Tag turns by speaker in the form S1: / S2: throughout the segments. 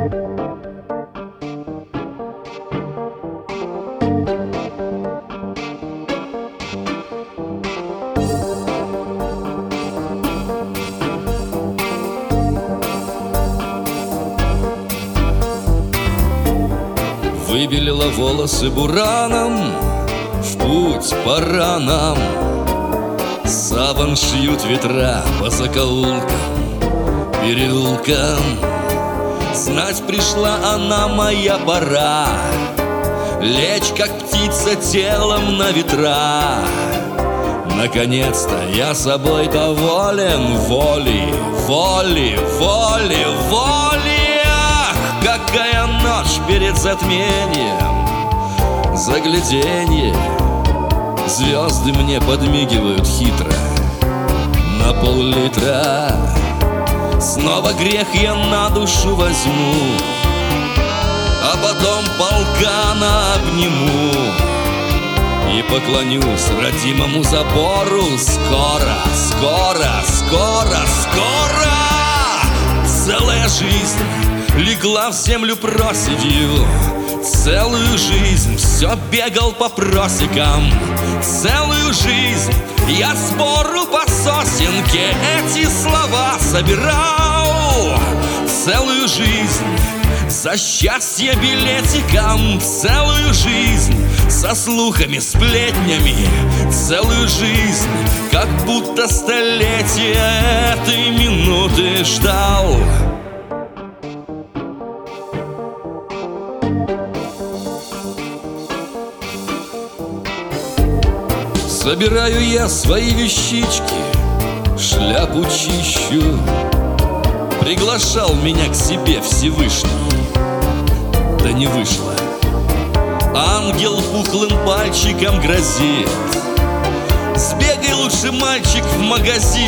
S1: Выбелила волосы бураном, в путь пора нам. Саван шьют ветра по закоулкам, переулкам. Знать пришла она, моя пора, лечь, как птица, телом на ветра. Наконец-то я собой доволен, волей, воли, воли, воли. Ах, какая ночь перед затмением, загляденье. Звезды мне подмигивают хитро на пол-литра. Снова грех я на душу возьму, а потом полкана обниму и поклонюсь родимому забору. Скоро, скоро, скоро, скоро. Целая жизнь легла в землю проседью, целую жизнь все бегал по просекам. Целую жизнь я с бору по сосенке эти слова собирал. Целую жизнь за счастье билетиком, целую жизнь со слухами, сплетнями, целую жизнь, как будто столетия этой минуты ждал. Собираю я свои вещички, шляпу чищу. Приглашал меня к себе Всевышний, да не вышло. Ангел пухлым пальчиком грозит: сбегай лучше, мальчик, в магазин.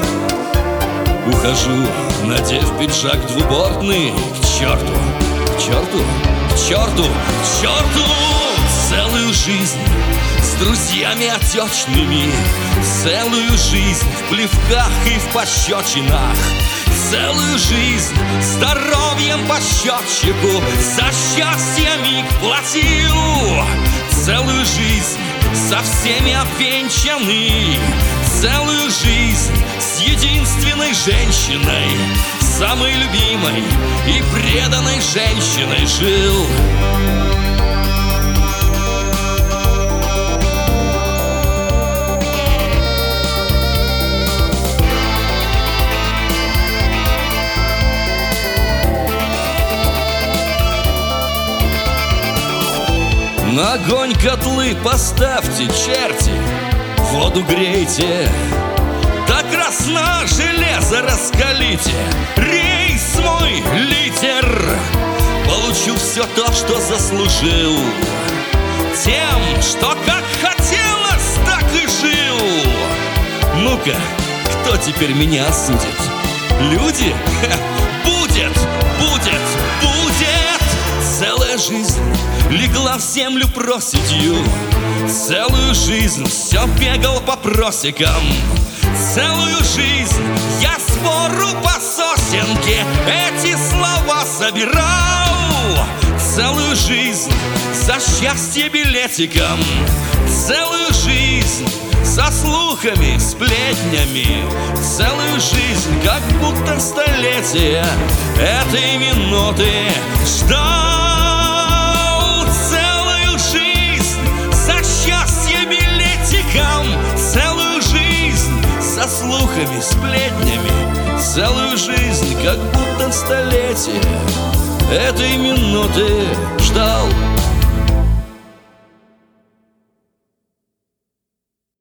S1: Ухожу, надев пиджак двубортный. К черту, к черту, к черту, к черту. Целую жизнь с друзьями отечными, целую жизнь в плевках и в пощечинах, целую жизнь здоровьем по счетчику за счастье миг платил. Целую жизнь со всеми обвенчанный, целую жизнь с единственной женщиной, самой любимой и преданной женщиной жил. На огонь котлы поставьте, черти, воду грейте, до красна железо раскалите, рейс мой литер. Получу все то, что заслужил, тем, что как хотелось, так и жил. Ну-ка, кто теперь меня осудит? Люди? Будет, будет, будет. Целая жизнь легла в землю проседью, целую жизнь все бегал по просекам, целую жизнь я с бору по сосенке эти слова собирал. Целую жизнь за счастье билетиком, целую жизнь со слухами, сплетнями, целую жизнь, как будто столетия этой минуты ждал. Целую жизнь со слухами, сплетнями, целую жизнь, как будто столетие этой минуты